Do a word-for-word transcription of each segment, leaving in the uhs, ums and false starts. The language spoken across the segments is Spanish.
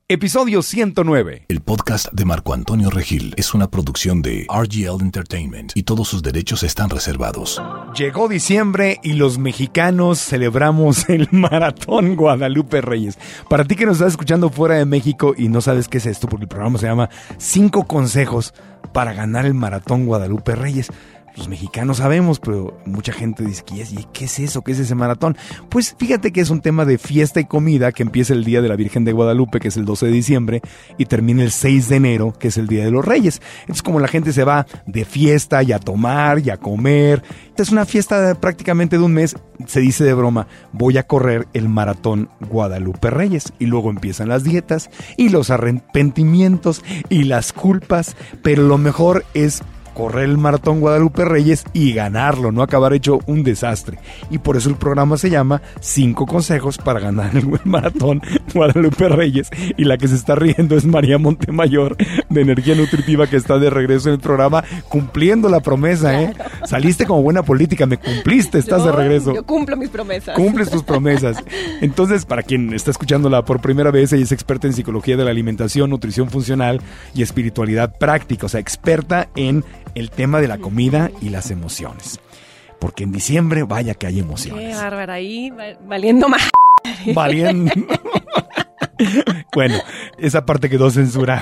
Episodio ciento nueve. El podcast de Marco Antonio Regil es una producción de R G L Entertainment y todos sus derechos están reservados. Llegó diciembre y los mexicanos celebramos el Maratón Guadalupe Reyes. Para ti que nos estás escuchando fuera de México y no sabes qué es esto, porque el programa se llama Cinco Consejos para ganar el Maratón Guadalupe Reyes. Los mexicanos sabemos, pero mucha gente dice, ¿y qué es eso? ¿Qué es ese maratón? Pues fíjate que es un tema de fiesta y comida que empieza el Día de la Virgen de Guadalupe, que es el doce de diciembre, y termina el seis de enero, que es el Día de los Reyes. Entonces, como la gente se va de fiesta y a tomar y a comer, es una fiesta prácticamente de un mes, se dice de broma, voy a correr el Maratón Guadalupe Reyes. Y luego empiezan las dietas y los arrepentimientos y las culpas, pero lo mejor es correr el Maratón Guadalupe Reyes y ganarlo, no acabar hecho un desastre. Y por eso el programa se llama Cinco Consejos para ganar el Maratón Guadalupe Reyes. Y la que se está riendo es María Montemayor, de Energía Nutritiva, que está de regreso en el programa, cumpliendo la promesa, ¿eh? Claro. Saliste como buena política, me cumpliste, estás yo, de regreso. Yo cumplo mis promesas. Cumples tus promesas. Entonces, para quien está escuchándola por primera vez, ella es experta en psicología de la alimentación, nutrición funcional y espiritualidad práctica. O sea, experta en el tema de la comida y las emociones. Porque en diciembre, vaya que hay emociones. Qué bárbara, ahí valiendo más. Valiendo. Bueno, esa parte quedó censurada.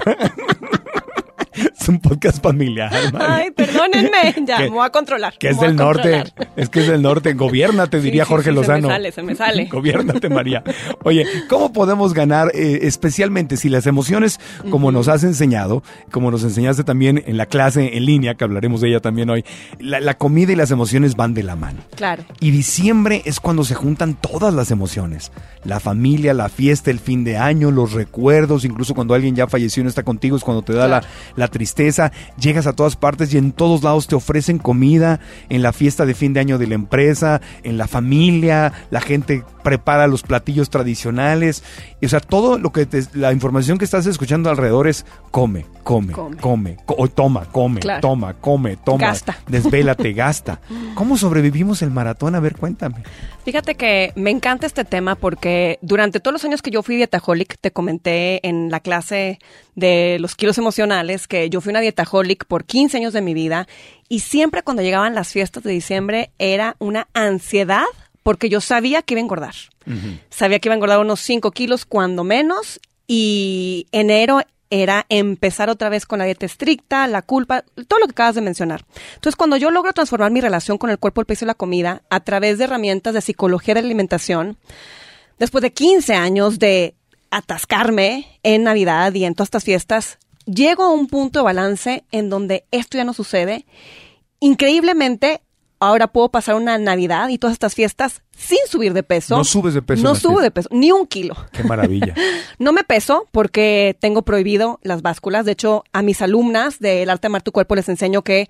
Es un podcast familiar, María. Ay, perdónenme, ya, me voy a controlar. Que es del norte, es que es del norte. Gobiérnate, diría sí, sí, Jorge sí, Lozano. Se me sale, se me sale. Gobiérnate, María. Oye, ¿cómo podemos ganar, eh, especialmente si las emociones, como uh-huh. nos has enseñado, como nos enseñaste también en la clase en línea, que hablaremos de ella también hoy, la, la comida y las emociones van de la mano. Claro. Y diciembre es cuando se juntan todas las emociones. La familia, la fiesta, el fin de año, los recuerdos, incluso cuando alguien ya falleció y no está contigo, es cuando te da claro. la, la tristeza. Llegas a todas partes y en todos lados te ofrecen comida, en la fiesta de fin de año de la empresa, en la familia, la gente prepara los platillos tradicionales. Y, o sea, todo lo que te, la información que estás escuchando alrededor es come, come, come, come co- toma, come, claro. toma, come, toma, gasta. Desvélate, gasta. ¿Cómo sobrevivimos el maratón? A ver, cuéntame. Fíjate que me encanta este tema porque durante todos los años que yo fui dietaholic, te comenté en la clase de los kilos emocionales que yo fui una dietaholic por quince años de mi vida y siempre cuando llegaban las fiestas de diciembre era una ansiedad porque yo sabía que iba a engordar. Uh-huh. Sabía que iba a engordar unos cinco kilos cuando menos y enero era empezar otra vez con la dieta estricta, la culpa, todo lo que acabas de mencionar. Entonces, cuando yo logro transformar mi relación con el cuerpo, el peso y la comida a través de herramientas de psicología de la alimentación, después de quince años de atascarme en Navidad y en todas estas fiestas, llego a un punto de balance en donde esto ya no sucede. Increíblemente, ahora puedo pasar una Navidad y todas estas fiestas sin subir de peso. No subes de peso. No subo de peso, ni un kilo. Qué maravilla. No me peso porque tengo prohibido las básculas. De hecho, a mis alumnas del Arte de Amar tu Cuerpo les enseño que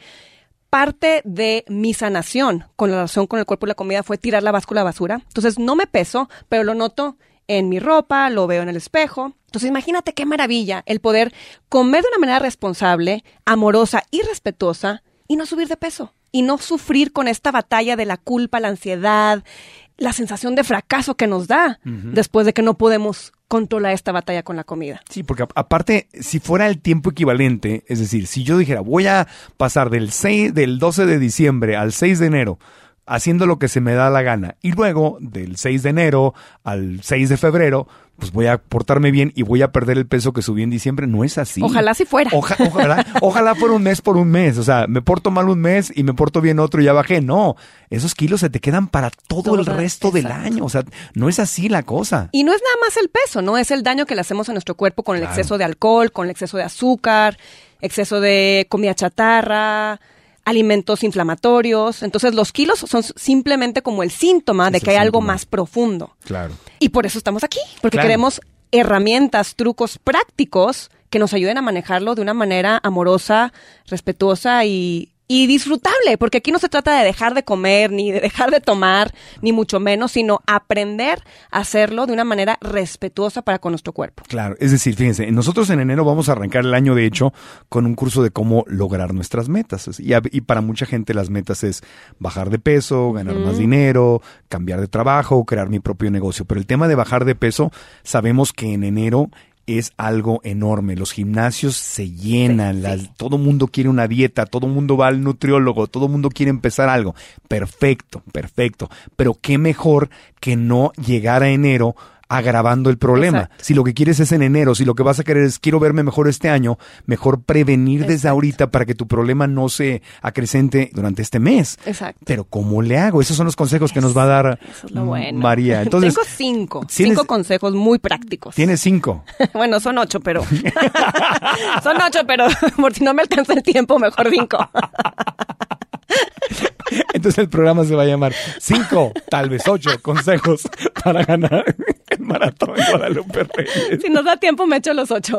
parte de mi sanación con la relación con el cuerpo y la comida fue tirar la báscula a basura. Entonces, no me peso, pero lo noto en mi ropa, lo veo en el espejo. Entonces, imagínate qué maravilla el poder comer de una manera responsable, amorosa y respetuosa y no subir de peso. Y no sufrir con esta batalla de la culpa, la ansiedad, la sensación de fracaso que nos da uh-huh. después de que no podemos controlar esta batalla con la comida. Sí, porque aparte, si fuera el tiempo equivalente, es decir, si yo dijera, voy a pasar del, seis, del doce de diciembre al seis de enero, haciendo lo que se me da la gana, y luego del seis de enero al seis de febrero, pues voy a portarme bien y voy a perder el peso que subí en diciembre. No es así. Ojalá si fuera. Oja, ojalá, ojalá fuera un mes por un mes. O sea, me porto mal un mes y me porto bien otro y ya bajé. No, esos kilos se te quedan para todo, todo el resto exacto. del año. O sea, no es así la cosa. Y no es nada más el peso, ¿no? Es el daño que le hacemos a nuestro cuerpo con el claro. exceso de alcohol, con el exceso de azúcar, exceso de comida chatarra, alimentos inflamatorios. Entonces, los kilos son simplemente como el síntoma es de que hay síntoma. Algo más profundo. Claro. Y por eso estamos aquí, porque claro. queremos herramientas, trucos prácticos que nos ayuden a manejarlo de una manera amorosa, respetuosa y y disfrutable, porque aquí no se trata de dejar de comer, ni de dejar de tomar, ni mucho menos, sino aprender a hacerlo de una manera respetuosa para con nuestro cuerpo. Claro, es decir, fíjense, nosotros en enero vamos a arrancar el año, de hecho, con un curso de cómo lograr nuestras metas. Y, y para mucha gente las metas es bajar de peso, ganar mm. más dinero, cambiar de trabajo, crear mi propio negocio. Pero el tema de bajar de peso, sabemos que en enero es algo enorme. Los gimnasios se llenan, sí, las, sí. todo mundo quiere una dieta, todo mundo va al nutriólogo, todo mundo quiere empezar algo. Perfecto, perfecto. Pero qué mejor que no llegar a enero agravando el problema. Exacto. Si lo que quieres es en enero, si lo que vas a querer es quiero verme mejor este año, mejor prevenir Exacto. desde ahorita para que tu problema no se acrecente durante este mes. Exacto. Pero ¿cómo le hago? Esos son los consejos que nos va a dar Eso es lo bueno. María. Entonces, tengo cinco, cinco consejos muy prácticos. ¿Tienes cinco? Bueno, son ocho, pero son ocho, pero por si no me alcanza el tiempo, mejor cinco. Entonces el programa se va a llamar cinco, tal vez ocho consejos para ganar el maratón de Guadalupe Reyes. Si nos da tiempo me echo los ocho.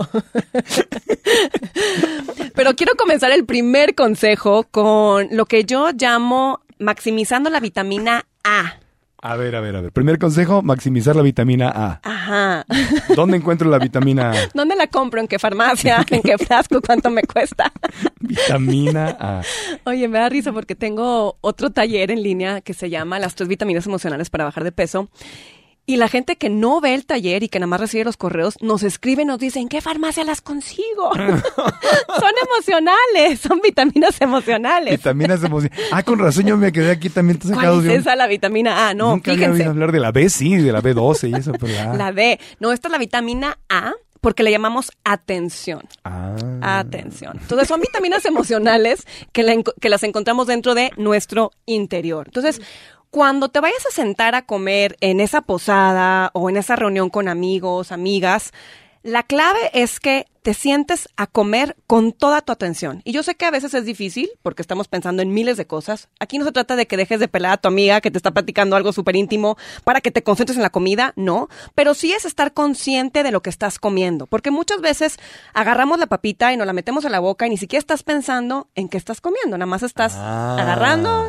Pero quiero comenzar el primer consejo con lo que yo llamo maximizando la vitamina A. A ver, a ver, a ver. Primer consejo, maximizar la vitamina A. Ajá. ¿Dónde encuentro la vitamina A? ¿Dónde la compro? ¿En qué farmacia? ¿En qué frasco? ¿Cuánto me cuesta? Vitamina A. Oye, me da risa porque tengo otro taller en línea que se llama Las tres vitaminas emocionales para bajar de peso. Y la gente que no ve el taller y que nada más recibe los correos, nos escribe y nos dice, ¿en qué farmacia las consigo? Son emocionales, son vitaminas emocionales. Vitaminas emocionales. Ah, con razón yo me quedé aquí también. ¿Cuál es de un... esa, la vitamina A? No, Nunca fíjense. había oído hablar de la B, sí, de la B doce y eso. Pero la... la D. No, esta es la vitamina A porque le llamamos atención. Ah. Atención. Entonces son vitaminas emocionales que, la, que las encontramos dentro de nuestro interior. Entonces, cuando te vayas a sentar a comer en esa posada o en esa reunión con amigos, amigas, la clave es que te sientes a comer con toda tu atención. Y yo sé que a veces es difícil porque estamos pensando en miles de cosas. Aquí no se trata de que dejes de pelar a tu amiga que te está platicando algo súper íntimo para que te concentres en la comida, no. Pero sí es estar consciente de lo que estás comiendo. Porque muchas veces agarramos la papita y nos la metemos a la boca y ni siquiera estás pensando en qué estás comiendo. Nada más estás ah. agarrando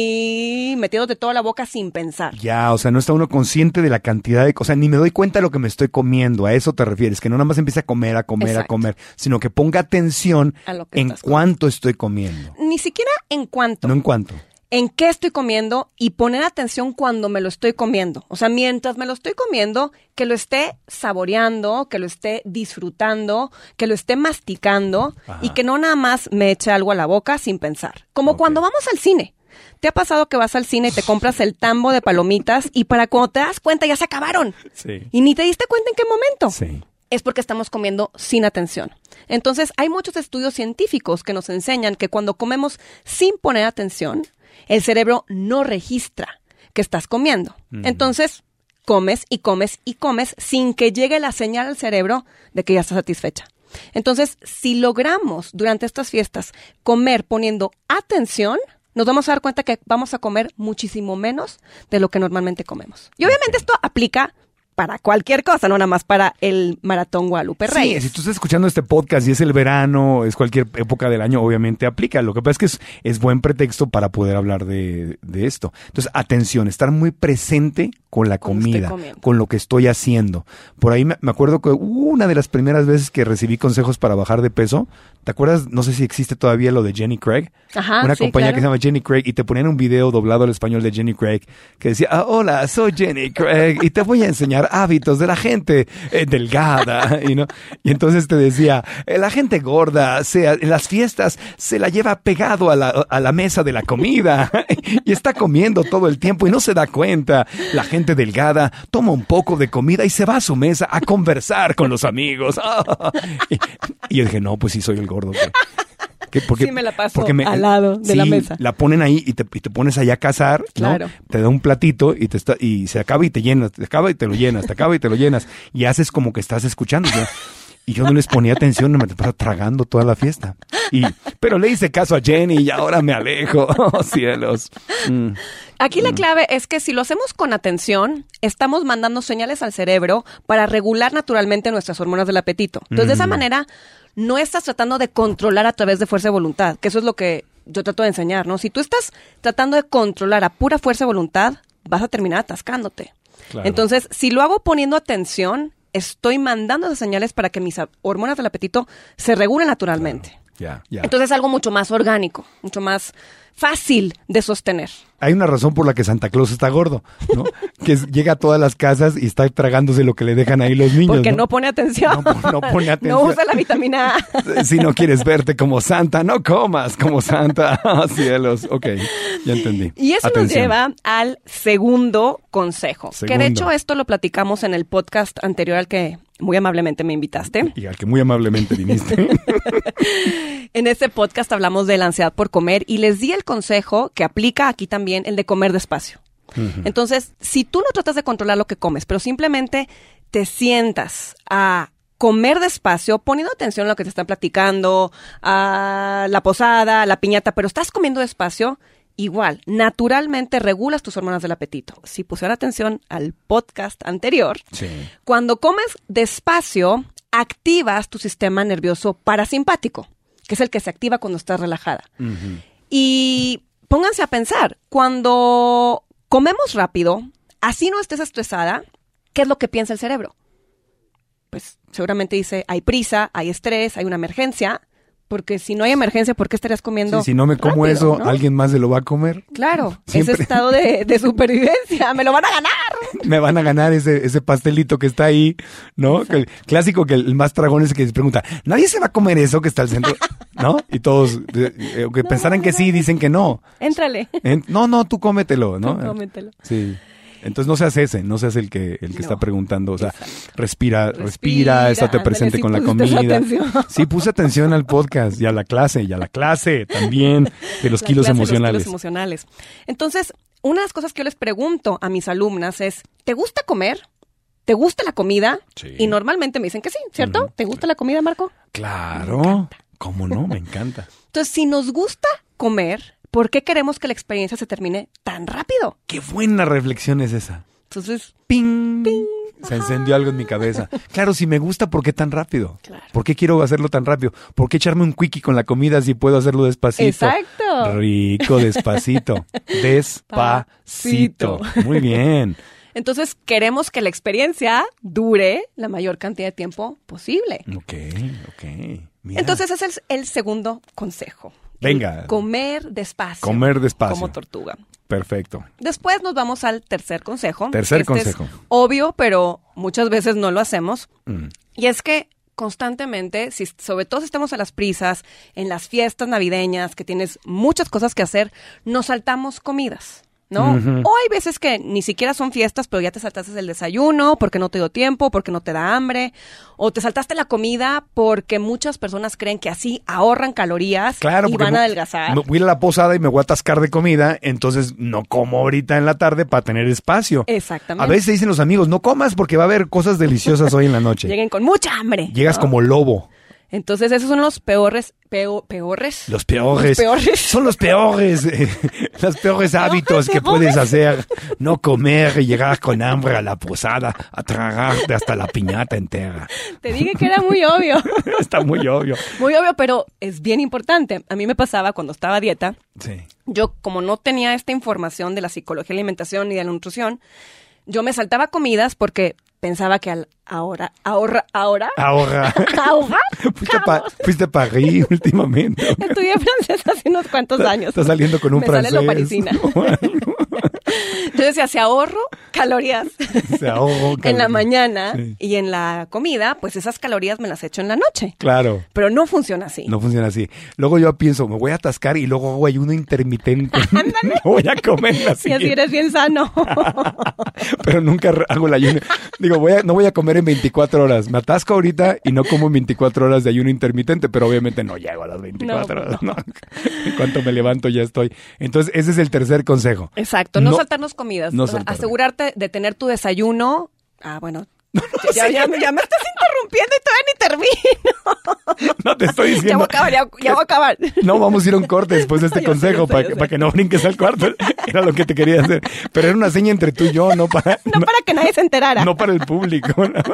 y metiéndote toda la boca sin pensar. Ya, o sea, no está uno consciente de la cantidad de cosas. Ni me doy cuenta de lo que me estoy comiendo. A eso te refieres. Que no nada más empiece a comer, a comer, Exacto. a comer, sino que ponga atención en cuánto estoy comiendo. Ni siquiera en cuánto. No en cuánto. En qué estoy comiendo y poner atención cuando me lo estoy comiendo. O sea, mientras me lo estoy comiendo, que lo esté saboreando, que lo esté disfrutando, que lo esté masticando Ajá. y que no nada más me eche algo a la boca sin pensar. Como okay. cuando vamos al cine. ¿Te ha pasado que vas al cine y te compras el tambo de palomitas y para cuando te das cuenta ya se acabaron? Sí. Y ni te diste cuenta en qué momento. Sí. Es porque estamos comiendo sin atención. Entonces, hay muchos estudios científicos que nos enseñan que cuando comemos sin poner atención, el cerebro no registra que estás comiendo. Mm. Entonces, comes y comes y comes sin que llegue la señal al cerebro de que ya estás satisfecha. Entonces, si logramos durante estas fiestas comer poniendo atención, nos vamos a dar cuenta que vamos a comer muchísimo menos de lo que normalmente comemos. Y obviamente esto aplica para cualquier cosa, no nada más para el Maratón Guadalupe Reyes. Sí, si tú estás escuchando este podcast y es el verano, es cualquier época del año, obviamente aplica. Lo que pasa es que es, es buen pretexto para poder hablar de, de esto. Entonces, atención, estar muy presente con la comida, con lo que estoy haciendo. Por ahí me, me acuerdo que una de las primeras veces que recibí consejos para bajar de peso, ¿te acuerdas? No sé si existe todavía lo de Jenny Craig. Ajá, Una sí, compañía claro. que se llama Jenny Craig y te ponían un video doblado al español de Jenny Craig que decía, ah, hola, soy Jenny Craig y te voy a enseñar hábitos de la gente eh, delgada. y, ¿no? y entonces te decía, eh, la gente gorda se, en las fiestas se la lleva pegado a la, a la mesa de la comida y está comiendo todo el tiempo y no se da cuenta. La gente delgada toma un poco de comida y se va a su mesa a conversar con los amigos. y, y yo dije, no, pues sí soy el gordo. Que, que porque, sí me la paso porque me, al lado de sí, la mesa. La ponen ahí y te, y te pones allá a cazar, ¿no? Claro. Te da un platito y te está, y se acaba y te llenas, te acaba y te lo llenas, te acaba y te lo llenas. Y haces como que estás escuchando. ¿no? Y yo no les ponía atención, me estaba tragando toda la fiesta. Y, pero le hice caso a Jenny y ahora me alejo. Oh, cielos. Mm. Aquí la clave es que si lo hacemos con atención, estamos mandando señales al cerebro para regular naturalmente nuestras hormonas del apetito. Entonces, mm. de esa manera, no estás tratando de controlar a través de fuerza de voluntad, que eso es lo que yo trato de enseñar, ¿no? Si tú estás tratando de controlar a pura fuerza de voluntad, vas a terminar atascándote. Claro. Entonces, si lo hago poniendo atención, estoy mandando esas señales para que mis hormonas del apetito se regulen naturalmente. Claro. Yeah, yeah. Entonces es algo mucho más orgánico, mucho más fácil de sostener. Hay una razón por la que Santa Claus está gordo, ¿no? Que es- llega a todas las casas y está tragándose lo que le dejan ahí los niños, Porque ¿no? no pone atención. No, no pone atención. No usa la vitamina A. Si no quieres verte como Santa, no comas como Santa. ¡Ah, cielos! Ok, ya entendí. Y eso Atención. nos lleva al segundo consejo. Que Segundo. de hecho esto lo platicamos en el podcast anterior al que muy amablemente me invitaste. Y al que muy amablemente viniste. En ese podcast hablamos de la ansiedad por comer y les di el consejo que aplica aquí también, el de comer despacio. Ujú. Entonces, si tú no tratas de controlar lo que comes, pero simplemente te sientas a comer despacio, poniendo atención a lo que te están platicando, a la posada, a la piñata, pero estás comiendo despacio, igual, naturalmente regulas tus hormonas del apetito. Si pusieron atención al podcast anterior, Sí. cuando comes despacio, activas tu sistema nervioso parasimpático, que es el que se activa cuando estás relajada. Ujú. Y pónganse a pensar, cuando comemos rápido, así no estés estresada, ¿qué es lo que piensa el cerebro? Pues seguramente dice, hay prisa, hay estrés, hay una emergencia, porque si no hay emergencia, ¿por qué estarías comiendo Sí, si no me como rápido, eso, no? alguien más se lo va a comer. Claro, Siempre. ese estado de, de supervivencia, me lo van a ganar. Me van a ganar ese, ese pastelito que está ahí, ¿no? Que el clásico que el más tragón es el que se pregunta, ¿nadie se va a comer eso que está al centro? ¿No? Y todos, eh, eh, que pensaran que sí, dicen que no. Éntrale. En- no, no, tú cómetelo, ¿no? Tú cómetelo. Sí. Entonces no seas ese, no seas el que el que No. está preguntando, o sea, Exacto. respira, respira, Respira, estate ándale, presente sí con la pusiste comida. atención. Sí, puse atención al podcast y a la clase, y a la clase también de los La kilos clase de los emocionales. kilos emocionales. Entonces, una de las cosas que yo les pregunto a mis alumnas es, ¿te gusta comer? ¿Te gusta la comida? Sí. Y normalmente me dicen que sí, ¿cierto? Ujú. ¿Te gusta la comida, Marco? Claro, ¿cómo no? Me encanta. Entonces, si nos gusta comer, ¿por qué queremos que la experiencia se termine tan rápido? Qué buena reflexión es esa. Entonces, ¡Ping! Se encendió algo en mi cabeza. Claro, si me gusta, ¿por qué tan rápido? Claro. ¿Por qué quiero hacerlo tan rápido? ¿Por qué echarme un quickie con la comida si puedo hacerlo despacito? exacto. Rico, despacito. Despacito. Muy bien. Entonces, queremos que la experiencia dure la mayor cantidad de tiempo posible. Ok, ok. Mira. Entonces, ese es el segundo consejo. Venga. El comer despacio. Comer despacio. Como tortuga. Perfecto. Después nos vamos al tercer consejo. Tercer Este consejo. Es obvio, pero muchas veces no lo hacemos. Mm. Y es que constantemente, si, sobre todo si estamos a las prisas, en las fiestas navideñas, que tienes muchas cosas que hacer, nos saltamos comidas, ¿no? Ujú. O hay veces que ni siquiera son fiestas, pero ya te saltaste el desayuno porque no te dio tiempo, porque no te da hambre, o te saltaste la comida porque muchas personas creen que así ahorran calorías Claro, y porque van me- a adelgazar. me voy a ir a la posada y me voy a atascar de comida, entonces no como ahorita en la tarde para tener espacio. Exactamente. A veces dicen los amigos, no comas porque va a haber cosas deliciosas hoy en la noche. Lleguen con mucha hambre. Llegas ¿no? como lobo. Entonces, esos son los peores, peo- peores. Los peores. Los peores. Son los peores. eh, los peores hábitos que peores. puedes hacer. No comer y llegar con hambre a la posada, a tragarte hasta la piñata entera. Te dije que era muy obvio. Está muy obvio. Muy obvio, pero es bien importante. A mí me pasaba cuando estaba a dieta. Sí. Yo, como no tenía esta información de la psicología de la alimentación y de la nutrición, yo me saltaba comidas porque pensaba que al ahora, ahorra, ahora, Ahora, ahora, fuiste, pa- fuiste a París últimamente. estudié francés hace unos cuantos años. Estás saliendo con un Me francés. sale lo parisina. Yo decía, si ahorro calorías Se ahorró en la calorías. mañana Sí. y en la comida, pues esas calorías me las echo en la noche. Claro. Pero no funciona así. No funciona así. Luego yo pienso, me voy a atascar y luego hago ayuno intermitente. No voy a comer la Y así siguiente. eres bien sano. Pero nunca re- hago el ayuno. Digo, voy a, no voy a comer en veinticuatro horas. Me atasco ahorita y no como en veinticuatro horas de ayuno intermitente, pero obviamente no llego a las veinticuatro No, horas. No. En cuanto me levanto ya estoy. Entonces, ese es el tercer consejo. Exacto, no, No- saltarnos comidas. no O sea, saltarme. asegurarte de tener tu desayuno. Ah, bueno. ya, ya, me- ya me estás interrumpiendo y todavía ni termino. No te estoy Ya voy diciendo. a acabar, ya, ya voy a acabar. No, vamos a ir a un corte después de este Yo sé, consejo yo sé, para, yo que, sé. para que no brinques al cuarto. Era lo que te quería hacer. Pero era una seña entre tú y yo, no para, No para que nadie se enterara. no para el público.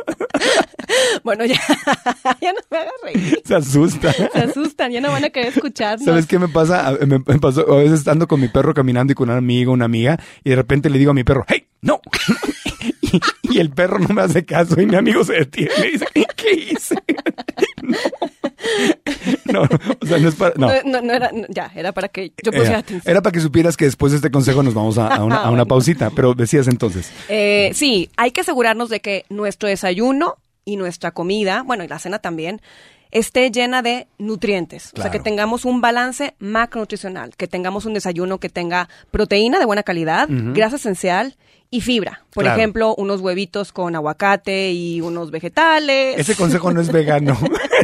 Bueno, ya, ya no me hagas reír. Se asusta. Se asustan, ya no van a querer escucharnos. ¿Sabes qué me pasa? A- Me, me pasó, a veces ando con mi perro caminando y con un amigo, una amiga, y de repente le digo a mi perro, ¡hey, no! y, y el perro no me hace caso y mi amigo se detiene y dice, ¿qué hice? No. No, o sea, no es para... No, no, no, no era, no, ya, era para que yo pusiera era, atención. era para que supieras que después de este consejo nos vamos a, a, una, a una pausita, pero decías entonces. Eh, sí, hay que asegurarnos de que nuestro desayuno y nuestra comida, bueno, y la cena también, esté llena de nutrientes. Claro. O sea, que tengamos un balance macronutricional, que tengamos un desayuno que tenga proteína de buena calidad, uh-huh. grasa esencial y fibra. Por claro. ejemplo, unos huevitos con aguacate y unos vegetales. Ese consejo no es vegano.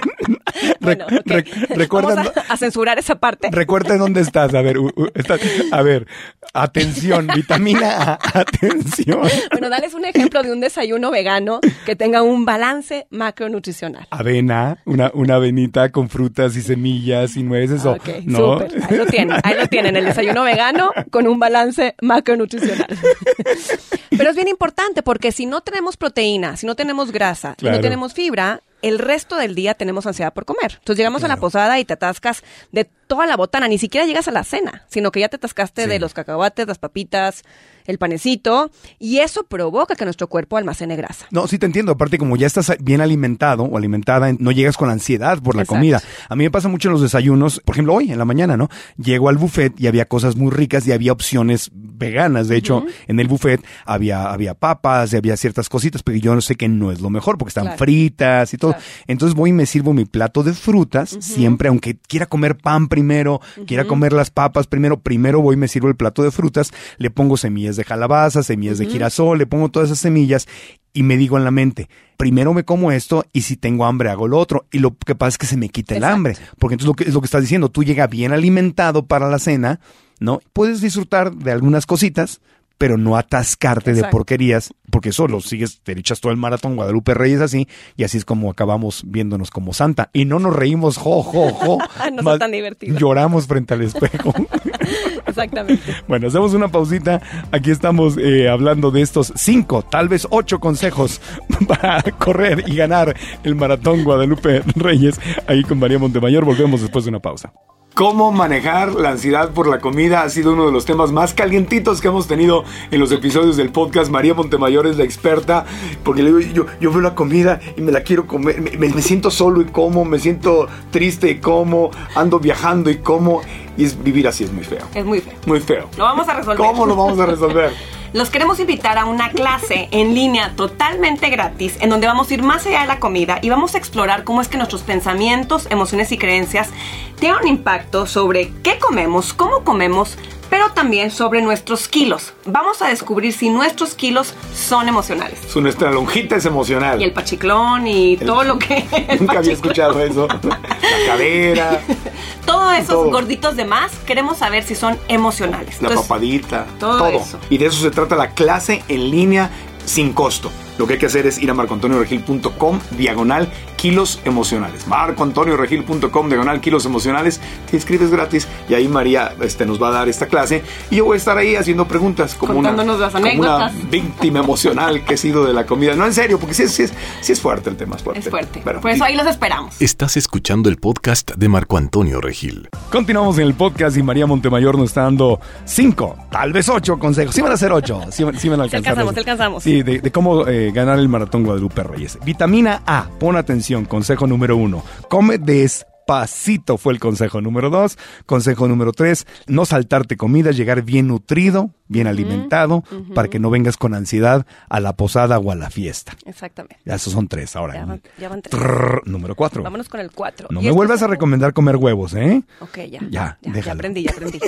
Bueno, okay. Re- recuerda, Vamos a, a censurar esa parte. Recuerda dónde estás. A ver, uh, uh, está, a ver, atención, vitamina A, atención. Bueno, dales un ejemplo de un desayuno vegano que tenga un balance macronutricional. Avena, una, una avenita con frutas y semillas y nueces. O, ok, ¿no? súper. Ahí lo tienen, ahí lo tienen, el desayuno vegano con un balance macronutricional. Pero es bien importante porque si no tenemos proteína, si no tenemos grasa, claro. si no tenemos fibra, el resto del día tenemos ansiedad por comer. Entonces llegamos claro. a la posada y te atascas de toda la botana. Ni siquiera llegas a la cena, sino que ya te atascaste sí. de los cacahuates, las papitas, el panecito. Y eso provoca que nuestro cuerpo almacene grasa. No, sí te entiendo. Aparte, como ya estás bien alimentado o alimentada, no llegas con ansiedad por la Exacto. comida. A mí me pasa mucho en los desayunos. Por ejemplo, hoy en la mañana, ¿no? Llego al buffet y había cosas muy ricas y había opciones veganas. De hecho, uh-huh. en el buffet había, había papas y había ciertas cositas, pero yo no sé que no es lo mejor porque están claro. fritas y todo. Claro. Entonces voy y me sirvo mi plato de frutas uh-huh. siempre, aunque quiera comer pan primero, uh-huh. quiera comer las papas primero, primero voy y me sirvo el plato de frutas, le pongo semillas de calabaza, semillas uh-huh. de girasol, le pongo todas esas semillas y me digo en la mente, primero me como esto y si tengo hambre hago lo otro. Y lo que pasa es que se me quita el Exacto. hambre, porque entonces lo que, es lo que estás diciendo, tú llegas bien alimentado para la cena, ¿no? Puedes disfrutar de algunas cositas, pero no atascarte Exacto. de porquerías, porque solo sigues, te echas todo el maratón Guadalupe Reyes así, y así es como acabamos viéndonos como santa. Y no nos reímos, jo, jo, jo. No más, es tan divertido. Lloramos frente al espejo. Exactamente. Bueno, hacemos una pausita. Aquí estamos eh, hablando de estos cinco, tal vez ocho consejos para correr y ganar el maratón Guadalupe Reyes. Ahí con María Montemayor. Volvemos después de una pausa. Cómo manejar la ansiedad por la comida ha sido uno de los temas más calientitos que hemos tenido en los episodios del podcast. María Montemayor es la experta, porque le digo, yo, yo veo la comida y me la quiero comer, me, me, me siento solo y como, me siento triste y como, ando viajando y como, y es, vivir así es muy feo. Es muy feo. Muy feo. Lo vamos a resolver. ¿Cómo lo vamos a resolver? Los queremos invitar a una clase en línea totalmente gratis en donde vamos a ir más allá de la comida y vamos a explorar cómo es que nuestros pensamientos, emociones y creencias tienen un impacto sobre qué comemos, cómo comemos, pero también sobre nuestros kilos. Vamos a descubrir si nuestros kilos son emocionales. Su nuestra lonjita es emocional. Y el pachiclón y el, todo lo que... Nunca había escuchado eso. La cadera. Todos esos todo. gorditos de más, queremos saber si son emocionales. La Entonces, papadita. Todo, todo eso. Y de eso se trata la clase en línea sin costo. Lo que hay que hacer es ir a marcoantonioregil.com diagonal kilos emocionales. marcoantonioregil.com diagonal kilos emocionales. Te inscribes gratis y ahí María este, nos va a dar esta clase. Y yo voy a estar ahí haciendo preguntas como, una, las como una víctima emocional que he sido de la comida. No, en serio, porque sí, sí, es, sí es fuerte el tema. Es fuerte. Es fuerte. Pero, Por eso ahí los esperamos. Estás escuchando el podcast de Marco Antonio Regil. Continuamos en el podcast y María Montemayor nos está dando cinco, tal vez ocho consejos. Sí van a ser ocho. Sí, sí van a alcanzar. Sí alcanzamos, sí alcanzamos. Sí, de, de cómo eh, ganar el maratón Guadalupe Reyes. Vitamina A, pon atención, consejo número uno. Come despacito fue el consejo número dos. Consejo número tres, no saltarte comida, llegar bien nutrido, bien uh-huh, alimentado, uh-huh. para que no vengas con ansiedad a la posada o a la fiesta. Exactamente. Ya esos son tres ahora. Ya van, ya van tres. Trrr, número cuatro. Vámonos con el cuatro. No me vuelvas a recomendar comer huevos, ¿eh? Ok, ya. Ya, ya, déjalo. ya aprendí, ya aprendí.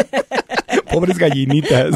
Pobres gallinitas.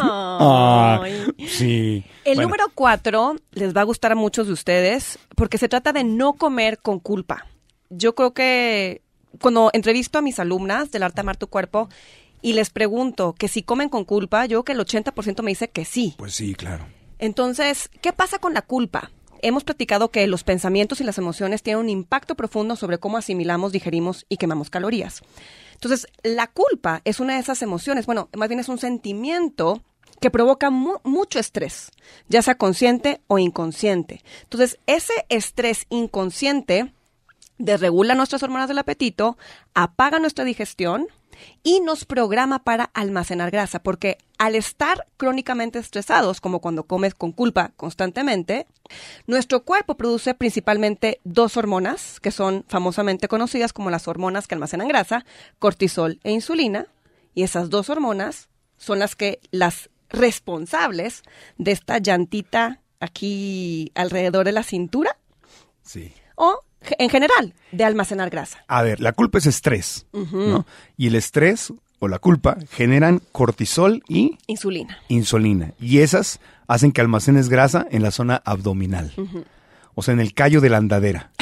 Ay. Ay, sí. El bueno. número cuatro les va a gustar a muchos de ustedes porque se trata de no comer con culpa. Yo creo que cuando entrevisto a mis alumnas del Arte de Amar tu Cuerpo y les pregunto que si comen con culpa, yo creo que el ochenta por ciento me dice que sí. Pues sí, claro. Entonces, ¿qué pasa con la culpa? Hemos platicado que los pensamientos y las emociones tienen un impacto profundo sobre cómo asimilamos, digerimos y quemamos calorías. Entonces, la culpa es una de esas emociones, bueno, más bien es un sentimiento que provoca mu- mucho estrés, ya sea consciente o inconsciente. Entonces, ese estrés inconsciente desregula nuestras hormonas del apetito, apaga nuestra digestión y nos programa para almacenar grasa, porque al estar crónicamente estresados, como cuando comes con culpa constantemente, nuestro cuerpo produce principalmente dos hormonas, que son famosamente conocidas como las hormonas que almacenan grasa, cortisol e insulina, y esas dos hormonas son las que las responsables de esta llantita aquí alrededor de la cintura. Sí. O en general, de almacenar grasa. A ver, la culpa es estrés, Uh-huh. ¿no? Y el estrés o la culpa generan cortisol y Insulina. insulina. Y esas hacen que almacenes grasa en la zona abdominal. Uh-huh. O sea, en el callo de la andadera.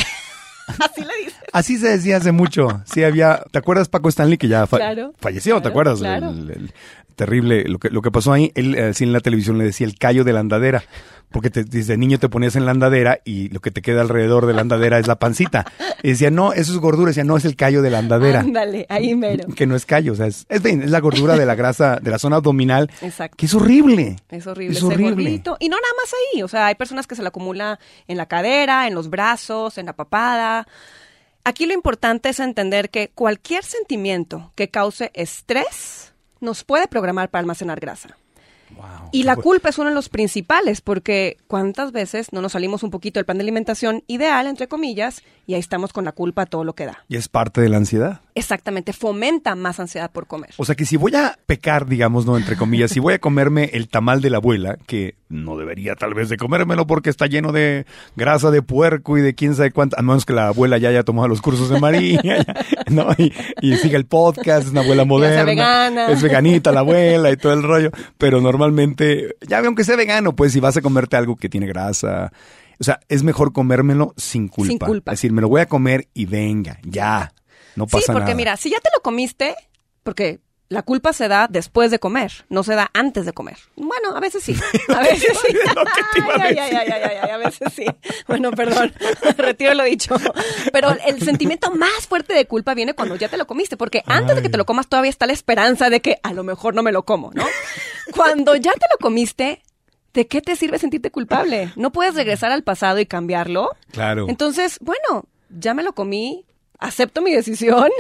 Así le dices. Así se decía hace mucho. Sí había... ¿Te acuerdas Paco Stanley que ya fa- Claro, falleció? claro, ¿Te acuerdas? claro. El, el terrible... Lo que, lo que pasó ahí, él así en la televisión le decía el callo de la andadera. Porque te, desde niño te ponías en la andadera y lo que te queda alrededor de la andadera es la pancita. Y decía, no, eso es gordura. Decía, no, es el callo de la andadera. Ándale, ahí mero. Que no es callo, o sea, es, es, bien, es la gordura de la grasa, de la zona abdominal. Exacto. Que es horrible. Es horrible Es ese horrible. gordito. Y no nada más ahí. O sea, hay personas que se la acumula en la cadera, en los brazos, en la papada. Aquí lo importante es entender que cualquier sentimiento que cause estrés nos puede programar para almacenar grasa. Wow. Y la culpa es uno de los principales, porque ¿cuántas veces no nos salimos un poquito del plan de alimentación ideal, entre comillas, y ahí estamos con la culpa a todo lo que da? Y es parte de la ansiedad. Exactamente, fomenta más ansiedad por comer. O sea que si voy a pecar, digamos, no, entre comillas, si voy a comerme el tamal de la abuela, que no debería tal vez de comérmelo porque está lleno de grasa de puerco y de quién sabe cuánto, a menos que la abuela ya haya tomado los cursos de María, ya, ¿no? Y, y siga el podcast, es una abuela moderna. sea vegana. Es veganita la abuela y todo el rollo, pero normalmente, ya aunque sea vegano, pues si vas a comerte algo que tiene grasa, o sea, es mejor comérmelo sin culpa. Sin culpa. Es decir, me lo voy a comer y venga, ya, no pasa Sí, porque nada. mira, si ya te lo comiste, porque la culpa se da después de comer, no se da antes de comer. Bueno, a veces sí, a veces sí. Lo que te iba a Ay, decir. ay, ay, ay, ay, ay, a veces sí. Bueno, perdón, retiro lo dicho. Pero el sentimiento más fuerte de culpa viene cuando ya te lo comiste, porque antes de que te lo comas todavía está la esperanza de que a lo mejor no me lo como, ¿no? Cuando ya te lo comiste, ¿de qué te sirve sentirte culpable? No puedes regresar al pasado y cambiarlo. Claro. Entonces, bueno, ya me lo comí, acepto mi decisión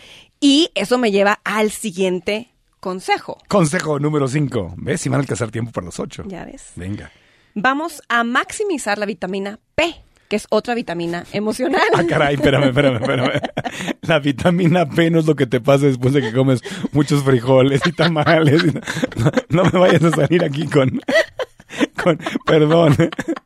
y eso me lleva al siguiente consejo. Consejo número cinco. ¿Ves? Si van a alcanzar tiempo para los ocho. Ya ves. Venga. Vamos a maximizar la vitamina P, que es otra vitamina emocional. Ah, caray, espérame, espérame, espérame. La vitamina P no es lo que te pasa después de que comes muchos frijoles y tamales. No, no, no me vayas a salir aquí con... con perdón.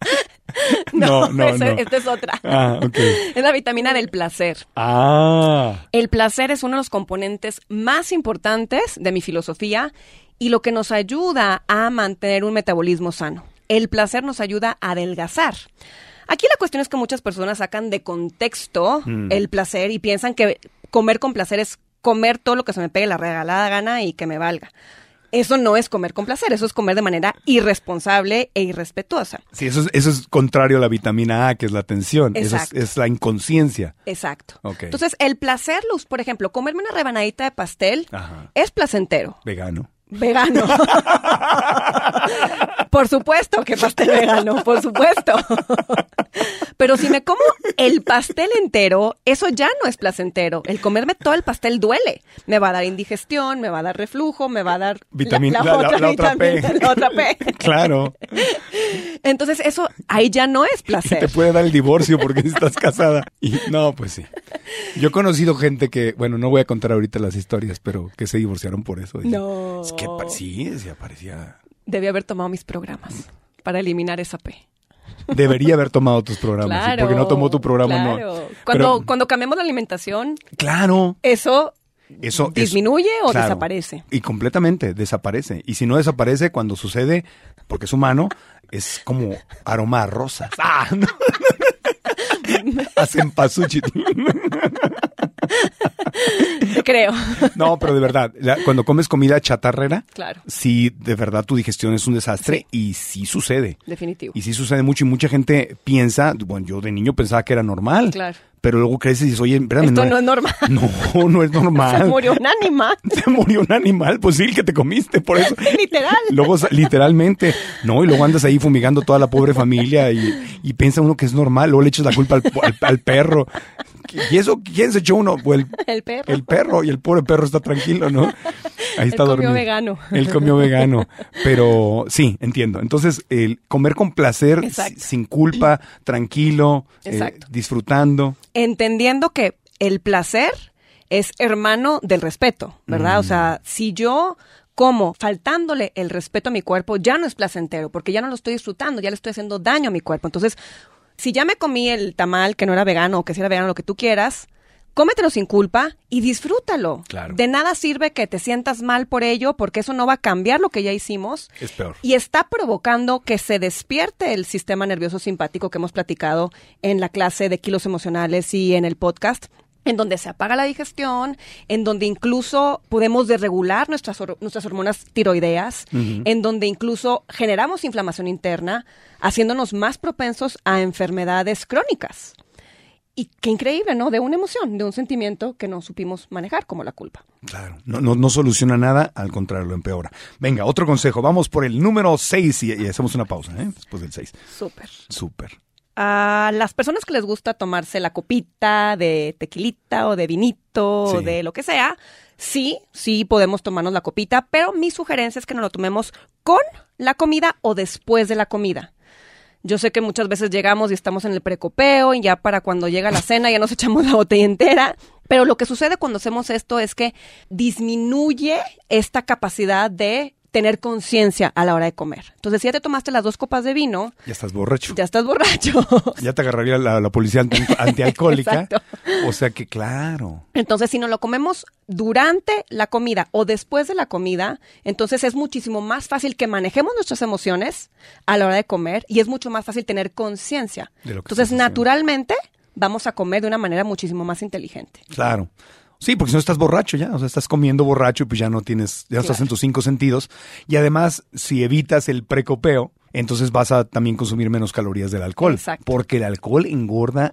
No, no, esa- no. esta es otra. Ah, ok. Es la vitamina del placer. Ah. El placer es uno de los componentes más importantes de mi filosofía y lo que nos ayuda a mantener un metabolismo sano. El placer nos ayuda a adelgazar. Aquí la cuestión es que muchas personas sacan de contexto Mm. el placer y piensan que comer con placer es comer todo lo que se me pegue la regalada gana y que me valga. Eso no es comer con placer, eso es comer de manera irresponsable e irrespetuosa. Sí, eso es, eso es contrario a la vitamina A, que es la atención. Eso es, Exacto. es la inconsciencia. Exacto. Ok. Entonces, el placer, Luz, por ejemplo, comerme una rebanadita de pastel Ajá. es placentero. Vegano. Vegano. Por supuesto que pastel vegano, por supuesto. Pero si me como el pastel entero, eso ya no es placentero. El comerme todo el pastel duele. Me va a dar indigestión, me va a dar reflujo, me va a dar Vitamina- la, la- la- otra la otra P. vitamina, la otra P. Claro. Entonces eso ahí ya no es Te placer. puede dar el divorcio porque estás casada. Y no, pues sí. Yo he conocido gente que, bueno, no voy a contar ahorita las historias, pero que se divorciaron por eso. Dice, No. Es que pa- sí, decía, parecía... Debí haber tomado mis programas para eliminar esa P. Debería haber tomado tus programas. ¿sí? Porque no tomó tu programa, claro. no. Cuando, Pero- cuando cambiamos la alimentación, Claro. eso Eso es- disminuye o claro. desaparece. Y completamente desaparece. Y si no desaparece, cuando sucede, porque es humano, es como aroma a rosas. ¡Ah! No. Hacen pasuchi. Te creo. No, pero de verdad, la- cuando comes comida chatarrera, Claro, sí, de verdad tu digestión es un desastre y sí sucede. definitivo. Y sí sucede mucho y mucha gente piensa, bueno, yo de niño pensaba que era normal. Claro. Pero luego creces y dices, oye, espérame, Esto no no, es normal. no, no es normal. Se murió un animal. Se murió un animal, pues sí, el que te comiste, por eso. Literal. Luego, sa- literalmente, no, y luego andas ahí fumigando toda la pobre familia y, y piensa uno que es normal, luego le echas la culpa al, al- al perro. ¿Y eso quién se echó uno? Pues el, el perro. El perro, y el pobre perro está tranquilo, ¿no? Ahí está Él dormido. comió vegano. Él comió vegano. Pero sí, entiendo. Entonces, el comer con placer, Exacto. sin culpa, tranquilo, eh, disfrutando. Entendiendo que el placer es hermano del respeto, ¿verdad? Mm. O sea, si yo como faltándole el respeto a mi cuerpo, ya no es placentero, porque ya no lo estoy disfrutando, ya le estoy haciendo daño a mi cuerpo. Entonces, si ya me comí el tamal que no era vegano o que si era vegano, lo que tú quieras, cómetelo sin culpa y disfrútalo. Claro. De nada sirve que te sientas mal por ello, porque eso no va a cambiar lo que ya hicimos. Es peor. Y está provocando que se despierte el sistema nervioso simpático que hemos platicado en la clase de kilos emocionales y en el podcast, en donde se apaga la digestión, en donde incluso podemos desregular nuestras, nuestras hormonas tiroideas, uh-huh. en donde incluso generamos inflamación interna, haciéndonos más propensos a enfermedades crónicas. Y qué increíble, ¿no? De una emoción, de un sentimiento que no supimos manejar, como la culpa. Claro, no, no, no soluciona nada, al contrario, lo empeora. Venga, otro consejo, vamos por el número seis y, y hacemos una pausa, ¿eh? Después del seis. Súper. Súper. A las personas que les gusta tomarse la copita de tequilita o de vinito sí. o de lo que sea, sí, sí podemos tomarnos la copita, pero mi sugerencia es que nos lo tomemos con la comida o después de la comida. Yo sé que muchas veces llegamos y estamos en el precopeo y ya para cuando llega la cena ya nos echamos la botella entera, pero lo que sucede cuando hacemos esto es que disminuye esta capacidad de tener conciencia a la hora de comer. Entonces, si ya te tomaste las dos copas de vino... Ya estás borracho. Ya estás borracho. Ya te agarraría la, la policía anti, antialcohólica. Exacto. O sea que, claro. Entonces, si nos lo comemos durante la comida o después de la comida, entonces es muchísimo más fácil que manejemos nuestras emociones a la hora de comer y es mucho más fácil tener conciencia. Entonces, naturalmente, vamos a comer de una manera muchísimo más inteligente. Claro. Sí, porque si no estás borracho ya, o sea, estás comiendo borracho y pues ya no tienes, ya no estás en tus cinco sentidos. Y además, si evitas el precopeo, entonces vas a también consumir menos calorías del alcohol. Exacto. Porque el alcohol engorda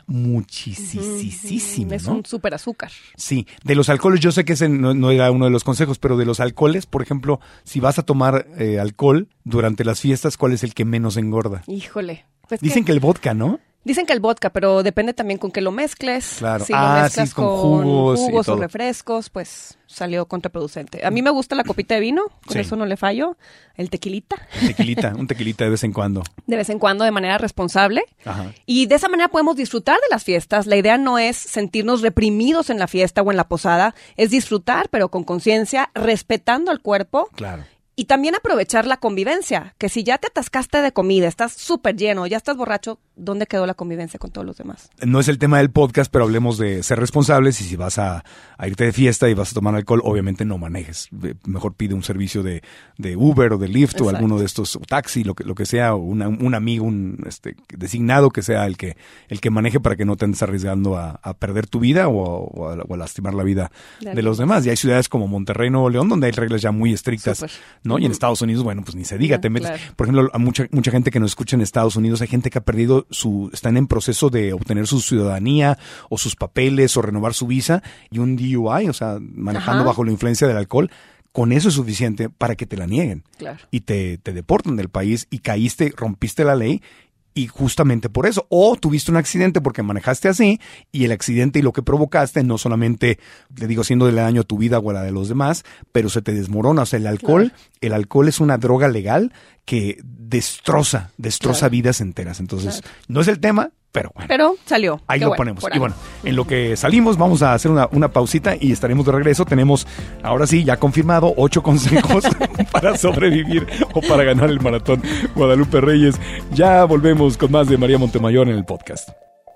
muchísimo, Es ¿no? un súper azúcar. Sí, de los alcoholes, yo sé que ese no, no era uno de los consejos, pero de los alcoholes, por ejemplo, si vas a tomar eh, alcohol durante las fiestas, ¿cuál es el que menos engorda? Híjole. Pues Dicen que... que el vodka, ¿no? Dicen que el vodka, pero depende también con qué lo mezcles. Claro. Si ah, lo mezclas sí, con, con jugos, jugos y o todo. refrescos, pues salió contraproducente. A mí me gusta la copita de vino, con sí. eso no le fallo. El tequilita. El tequilita, un tequilita de vez en cuando. De vez en cuando, de manera responsable. Ajá. Y de esa manera podemos disfrutar de las fiestas. La idea no es sentirnos reprimidos en la fiesta o en la posada, es disfrutar, pero con conciencia, respetando al cuerpo. Claro. Y también aprovechar la convivencia, que si ya te atascaste de comida, estás súper lleno, ya estás borracho, ¿dónde quedó la convivencia con todos los demás? No es el tema del podcast, pero hablemos de ser responsables y si vas a, a irte de fiesta y vas a tomar alcohol, obviamente no manejes. Mejor pide un servicio de, de Uber o de Lyft. Exacto. O alguno de estos, o taxi, lo que, lo que sea, o una, un amigo, un este designado que sea el que, el que maneje para que no te andes arriesgando a, a perder tu vida o, o, a, o a lastimar la vida de, de los demás. Y hay ciudades como Monterrey, Nuevo León, donde hay reglas ya muy estrictas. Super. ¿No? Y en Estados Unidos, bueno, pues ni se diga, te metes. Claro. Por ejemplo, a mucha mucha gente que nos escucha en Estados Unidos, hay gente que ha perdido su, están en proceso de obtener su ciudadanía o sus papeles o renovar su visa y un D U I, o sea, manejando Ajá. bajo la influencia del alcohol, con eso es suficiente para que te la nieguen. Claro. Y te, te deportan del país y caíste, rompiste la ley. Y justamente por eso, o tuviste un accidente porque manejaste así y el accidente y lo que provocaste no solamente, le digo, haciendo daño a tu vida o a la de los demás, pero se te desmorona. O sea, el alcohol, claro. el alcohol es una droga legal que destroza, destroza claro. vidas enteras. Entonces, claro. no es el tema, pero bueno. Pero salió. Ahí Qué lo bueno, ponemos. Y ahí. bueno, en lo que salimos vamos a hacer una, una pausita y estaremos de regreso. Tenemos, ahora sí, ya confirmado, ocho consejos para sobrevivir o para ganar el maratón Guadalupe Reyes. Ya volvemos con más de María Montemayor en el podcast.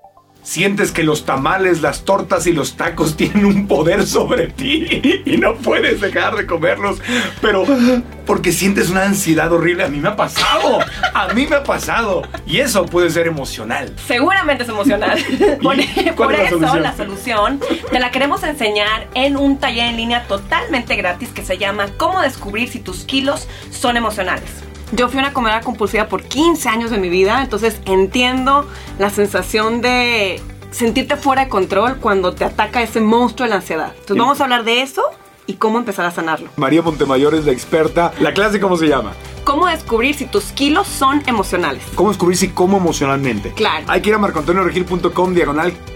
Sientes que los tamales, las tortas y los tacos tienen un poder sobre ti y no puedes dejar de comerlos, pero porque sientes una ansiedad horrible. A mí me ha pasado, a mí me ha pasado y eso puede ser emocional. Seguramente es emocional. Por, por eso solución? la solución te la queremos enseñar en un taller en línea totalmente gratis que se llama ¿Cómo descubrir si tus kilos son emocionales? Yo fui una comedora compulsiva por quince años de mi vida, entonces entiendo la sensación de sentirte fuera de control cuando te ataca ese monstruo de la ansiedad. Entonces sí. vamos a hablar de eso y cómo empezar a sanarlo. María Montemayor es la experta. ¿La clase cómo se llama? ¿Cómo descubrir si tus kilos son emocionales? ¿Cómo descubrir si como emocionalmente? Claro. Hay que ir a marco antonio regil punto com diagonal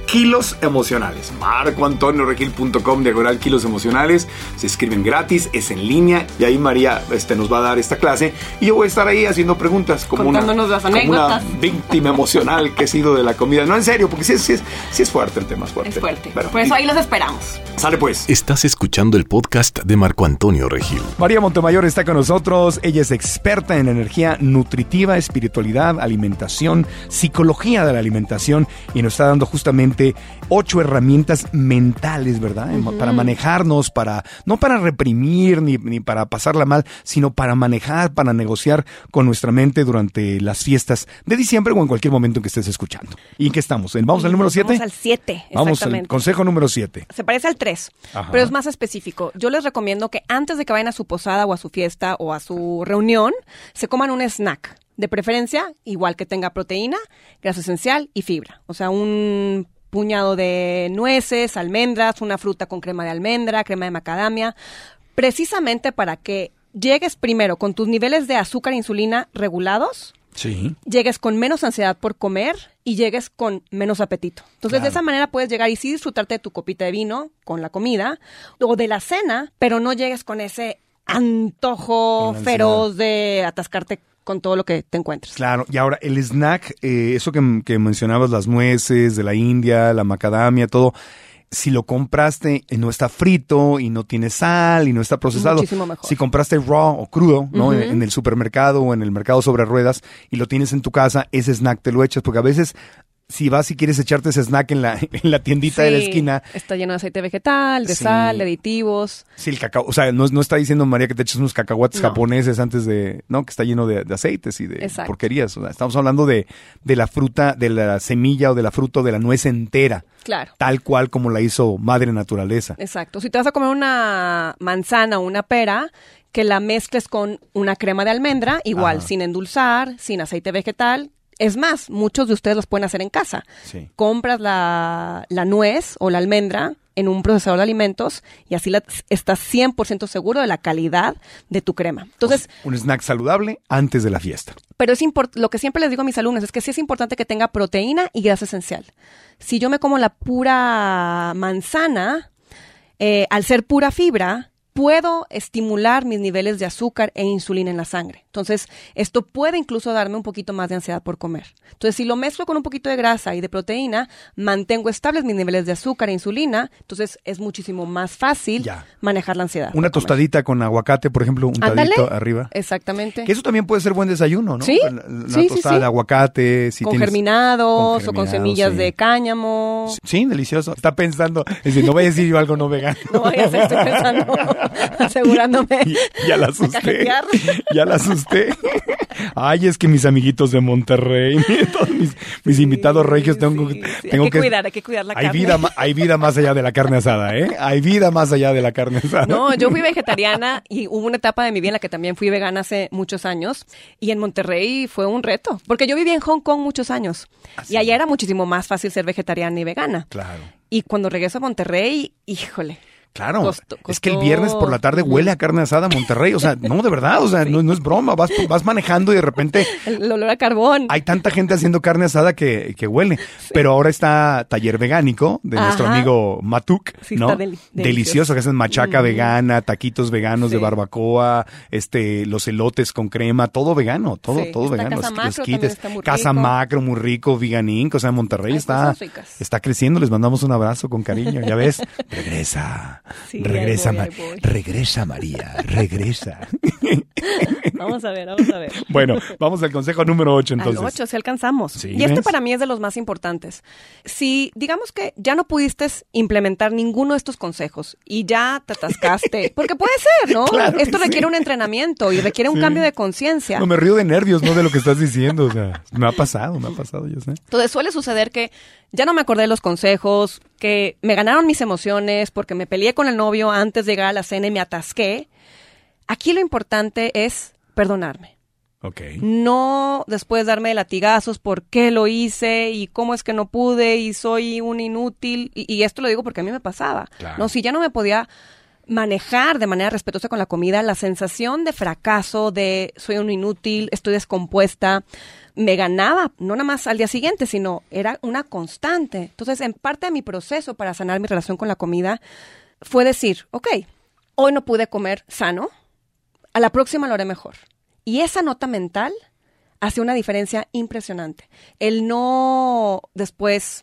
Kilos Emocionales. marco antonio regil punto com, diagonal Kilos Emocionales. Se escriben gratis, es en línea. Y ahí María este, nos va a dar esta clase. Y yo voy a estar ahí haciendo preguntas. Como Contándonos una, las anécdotas. Como una víctima emocional que he sido de la comida. No, en serio, porque sí es, sí es, sí es fuerte el tema, es fuerte. Es fuerte. Pero, Por eso ahí los esperamos. Sale pues. Estás escuchando el podcast de Marco Antonio Regil. María Montemayor está con nosotros. Ella es experta en energía nutritiva, espiritualidad, alimentación, psicología de la alimentación y nos está dando justamente ocho herramientas mentales, ¿verdad? Uh-huh. Para manejarnos, para no para reprimir ni, ni para pasarla mal, sino para manejar, para negociar con nuestra mente durante las fiestas de diciembre o en cualquier momento en que estés escuchando. ¿Y en qué estamos? ¿Vamos al número siete? Vamos al siete, Vamos al consejo número siete. Se parece al tres, pero es más específico. Yo les recomiendo que antes de que vayan a su posada o a su fiesta o a su reunión, se coman un snack. De preferencia, igual que tenga proteína, grasa esencial y fibra. O sea, un puñado de nueces, almendras, una fruta con crema de almendra, crema de macadamia, precisamente para que llegues primero con tus niveles de azúcar e insulina regulados, sí, llegues con menos ansiedad por comer y llegues con menos apetito. Entonces, claro, de esa manera puedes llegar y sí disfrutarte de tu copita de vino con la comida o de la cena, pero no llegues con ese antojo feroz de atascarte con todo lo que te encuentres. Claro, y ahora el snack, eh, eso que, que mencionabas, las nueces de la India, la macadamia, todo, si lo compraste y no está frito y no tiene sal y no está procesado, muchísimo mejor. Si compraste raw o crudo, ¿no? Uh-huh. en, en el supermercado o en el mercado sobre ruedas y lo tienes en tu casa, ese snack te lo echas, porque a veces si vas y quieres echarte ese snack en la, en la tiendita sí, de la esquina. Está lleno de aceite vegetal, de sí. sal, de aditivos. Sí, el cacao. O sea, no, no está diciendo María que te eches unos cacahuates no. japoneses antes de... No, que está lleno de, de aceites y de Exacto. porquerías. O sea, estamos hablando de, de la fruta, de la semilla o de la fruta o de la nuez entera. Claro. Tal cual como la hizo Madre Naturaleza. Exacto. Si te vas a comer una manzana o una pera, que la mezcles con una crema de almendra, igual, Ajá. sin endulzar, sin aceite vegetal. Es más, muchos de ustedes los pueden hacer en casa. Sí. Compras la, la nuez o la almendra en un procesador de alimentos y así la, estás cien por ciento seguro de la calidad de tu crema. Entonces, un snack saludable antes de la fiesta. Pero es import- lo que siempre les digo a mis alumnos es que sí es importante que tenga proteína y grasa esencial. Si yo me como la pura manzana, eh, al ser pura fibra, puedo estimular mis niveles de azúcar e insulina en la sangre. Entonces, esto puede incluso darme un poquito más de ansiedad por comer. Entonces, si lo mezclo con un poquito de grasa y de proteína, mantengo estables mis niveles de azúcar e insulina, entonces es muchísimo más fácil ya. manejar la ansiedad. Una tostadita con aguacate, por ejemplo, un tadito arriba. Exactamente. Que eso también puede ser buen desayuno, ¿no? Sí, La, la sí, tostada sí, sí. de aguacate. Si con, tienes, germinados, con o con germinados, semillas sí. de cáñamo. Sí, delicioso. Está pensando, es decir, no voy a decir yo algo no vegano. No vaya a ser, estoy pensando, asegurándome. Y, ya la asusté. Ya la asusté. Ay, es que mis amiguitos de Monterrey, todos mis, mis sí, invitados regios, tengo, sí, sí. tengo hay que, que cuidar, hay que cuidar la hay carne. Vida, hay vida más allá de la carne asada, ¿eh? Hay vida más allá de la carne asada. No, yo fui vegetariana y hubo una etapa de mi vida en la que también fui vegana hace muchos años y en Monterrey fue un reto, porque yo viví en Hong Kong muchos años ¿Así? Y allá era muchísimo más fácil ser vegetariana y vegana. Claro. Y cuando regreso a Monterrey, híjole. Claro, Costó, costó. Es que el viernes por la tarde huele a carne asada a Monterrey, o sea, no, de verdad, o sea, sí. no, no es broma, vas, vas manejando y de repente... El olor a carbón. Hay tanta gente haciendo carne asada que, que huele, sí. Pero ahora está Taller Vegánico de Ajá. nuestro amigo Matuk, sí, ¿no? Está del- delicioso. Delicioso, que hacen machaca mm. vegana, taquitos veganos sí. de barbacoa, este, los elotes con crema, todo vegano, todo, sí. todo está vegano. Casa Los, Macro los quites, está muy Casa rico. Macro, muy rico, Vegan Inc, o sea, Monterrey Hay está, está creciendo, les mandamos un abrazo con cariño, ya ves, regresa, sí, regresa. Ahí voy, ahí voy. Regresa, María, regresa. Vamos a ver, vamos a ver. Bueno, vamos al consejo número ocho entonces. Al ocho, si alcanzamos. ¿Sí, y este ves? para mí es de los más importantes. Si digamos que ya no pudiste implementar ninguno de estos consejos y ya te atascaste, porque puede ser, ¿no? Claro Esto que requiere sí. un entrenamiento y requiere un Sí. cambio de conciencia. No, me río de nervios, no de lo que estás diciendo. O sea, me ha pasado, me ha pasado, yo sé. Entonces suele suceder que ya no me acordé de los consejos, que me ganaron mis emociones porque me peleé con el novio antes de llegar a la cena y me atasqué. Aquí lo importante es perdonarme. Ok. No después darme de latigazos por qué lo hice y cómo es que no pude y soy un inútil. Y, y esto lo digo porque a mí me pasaba. Claro. No, si ya no me podía manejar de manera respetuosa con la comida la sensación de fracaso, de soy un inútil, estoy descompuesta, me ganaba, no nada más al día siguiente, sino era una constante. Entonces, en parte de mi proceso para sanar mi relación con la comida fue decir, ok, hoy no pude comer sano, a la próxima lo haré mejor. Y esa nota mental hace una diferencia impresionante. El no después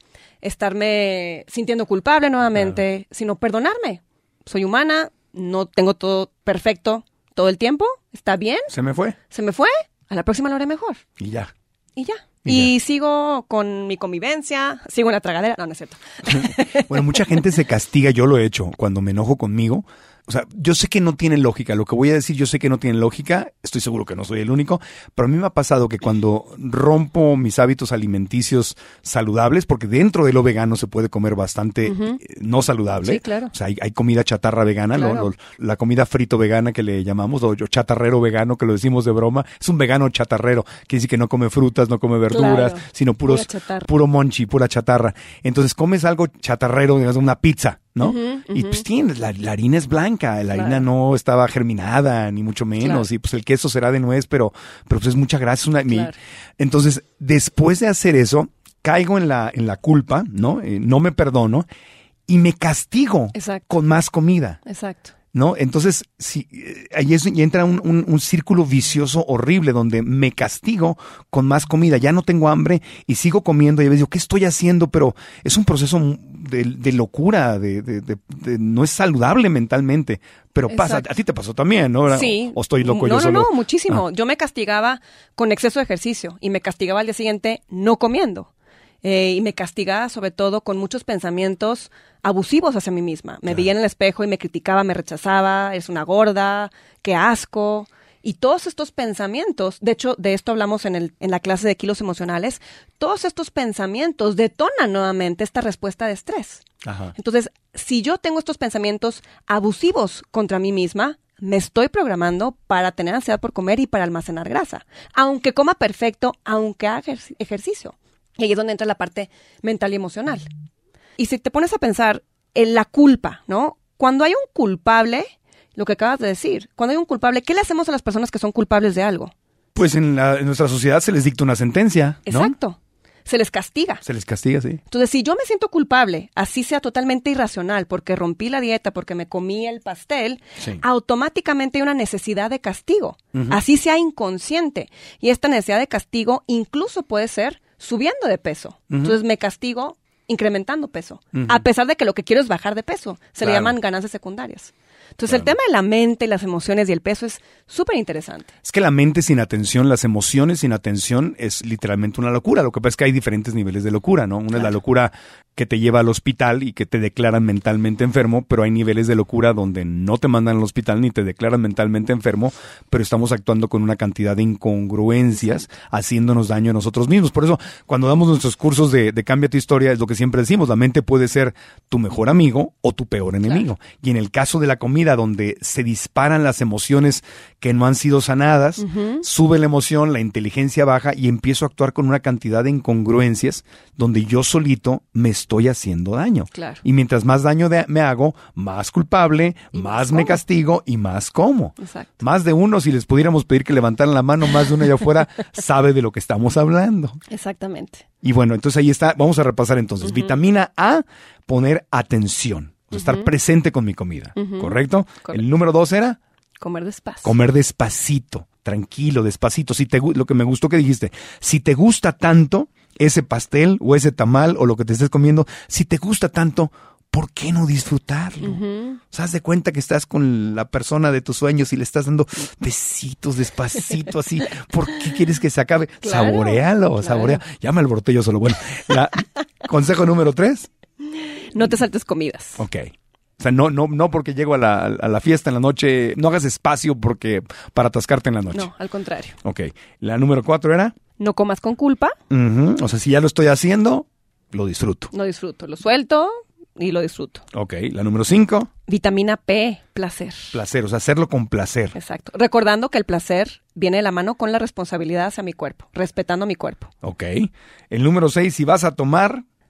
estarme sintiendo culpable nuevamente, claro. sino perdonarme. Soy humana, no tengo todo perfecto todo el tiempo, ¿está bien? ¿Se me fue? Se me fue, a la próxima lo haré mejor. Y ya. Y ya. Y, y ya. sigo con mi convivencia, sigo en la tragadera. No, no es cierto. Bueno, mucha gente se castiga, yo lo he hecho, cuando me enojo conmigo. O sea, yo sé que no tiene lógica. Lo que voy a decir, yo sé que no tiene lógica. Estoy seguro que no soy el único. Pero a mí me ha pasado que cuando rompo mis hábitos alimenticios saludables, porque dentro de lo vegano se puede comer bastante uh-huh. no saludable. Sí, claro. O sea, hay, hay comida chatarra vegana, claro. lo, lo, la comida frito vegana que le llamamos, o chatarrero vegano que lo decimos de broma. Es un vegano chatarrero. Quiere decir que no come frutas, no come verduras, claro. sino puros, puro monchi, pura chatarra. Entonces comes algo chatarrero, digamos, una pizza, ¿no? Uh-huh, uh-huh. Y pues tienes, la, la harina es blanca, la claro. harina no estaba germinada, ni mucho menos, claro. y pues el queso será de nuez, pero, pero pues es mucha grasa. Una, claro. mi, entonces, después de hacer eso, caigo en la, en la culpa, ¿no? Eh, no me perdono y me castigo Exacto. con más comida. Exacto. ¿No? Entonces, si, eh, ahí es, y entra un, un, un círculo vicioso horrible donde me castigo con más comida. Ya no tengo hambre y sigo comiendo y a veces digo, ¿qué estoy haciendo? Pero es un proceso de, de locura, de, de, de, de, no es saludable mentalmente. Pero pasa, Exacto. a ti te pasó también, ¿no? Sí. ¿O estoy loco no, yo no, solo? No, no, muchísimo. Ah. Yo me castigaba con exceso de ejercicio y me castigaba al día siguiente no comiendo. Eh, y me castigaba sobre todo con muchos pensamientos abusivos hacia mí misma. Me claro. veía en el espejo y me criticaba, me rechazaba, es una gorda, qué asco. Y todos estos pensamientos, de hecho, de esto hablamos en, el, en la clase de kilos emocionales, todos estos pensamientos detonan nuevamente esta respuesta de estrés. Ajá. Entonces, si yo tengo estos pensamientos abusivos contra mí misma, me estoy programando para tener ansiedad por comer y para almacenar grasa. Aunque coma perfecto, aunque haga ejer- ejercicio. Y ahí es donde entra la parte mental y emocional. Y si te pones a pensar en la culpa, ¿no? Cuando hay un culpable, lo que acabas de decir, cuando hay un culpable, ¿qué le hacemos a las personas que son culpables de algo? Pues en, la, en nuestra sociedad se les dicta una sentencia, ¿no? Exacto. Se les castiga. Se les castiga, sí. Entonces, si yo me siento culpable, así sea totalmente irracional, porque rompí la dieta, porque me comí el pastel, sí. automáticamente hay una necesidad de castigo. Uh-huh. Así sea inconsciente. Y esta necesidad de castigo incluso puede ser subiendo de peso. Uh-huh. Entonces, me castigo incrementando peso. Uh-huh. A pesar de que lo que quiero es bajar de peso. Se claro. le llaman ganancias secundarias. Entonces, claro. el tema de la mente, las emociones y el peso es súper interesante. Es que la mente sin atención, las emociones sin atención es literalmente una locura. Lo que pasa es que hay diferentes niveles de locura, ¿no? Una claro. es la locura que te lleva al hospital y que te declaran mentalmente enfermo, pero hay niveles de locura donde no te mandan al hospital ni te declaran mentalmente enfermo, pero estamos actuando con una cantidad de incongruencias, haciéndonos daño a nosotros mismos. Por eso, cuando damos nuestros cursos de, de Cambia tu Historia, es lo que siempre decimos, la mente puede ser tu mejor amigo o tu peor enemigo. Claro. Y en el caso de la comida, donde se disparan las emociones que no han sido sanadas, uh-huh. sube la emoción, la inteligencia baja y empiezo a actuar con una cantidad de incongruencias donde yo solito me estoy haciendo daño. Claro. Y mientras más daño de, me hago, más culpable, y más, más me castigo y más como. Exacto. Más de uno, si les pudiéramos pedir que levantaran la mano, más de uno allá afuera sabe de lo que estamos hablando. Exactamente. Y bueno, entonces ahí está, vamos a repasar entonces. Uh-huh. Vitamina A, poner atención. O sea, uh-huh. estar presente con mi comida, uh-huh. ¿correcto? Correcto. El número dos era... Comer despacio. Comer despacito, tranquilo, despacito. Si te, lo que me gustó que dijiste, si te gusta tanto ese pastel o ese tamal o lo que te estés comiendo, si te gusta tanto, ¿por qué no disfrutarlo? Uh-huh. O sea, haz de cuenta que estás con la persona de tus sueños y le estás dando besitos despacito así. ¿Por qué quieres que se acabe? Claro, saborealo, claro. saborea. Ya me alboroté yo solo. Bueno, la, consejo número tres. No te saltes comidas. Ok. O sea, no, no, no porque llego a la, a la fiesta en la noche, no hagas espacio porque para atascarte en la noche. No, al contrario. Ok. La número cuatro era... No comas con culpa. Uh-huh. O sea, si ya lo estoy haciendo, lo disfruto. Lo disfruto, lo suelto y lo disfruto. Ok. La número cinco. Vitamina P, placer. Placer, o sea, hacerlo con placer. Exacto. Recordando que el placer viene de la mano con la responsabilidad hacia mi cuerpo, respetando mi cuerpo. Ok. El número seis, si vas a tomar...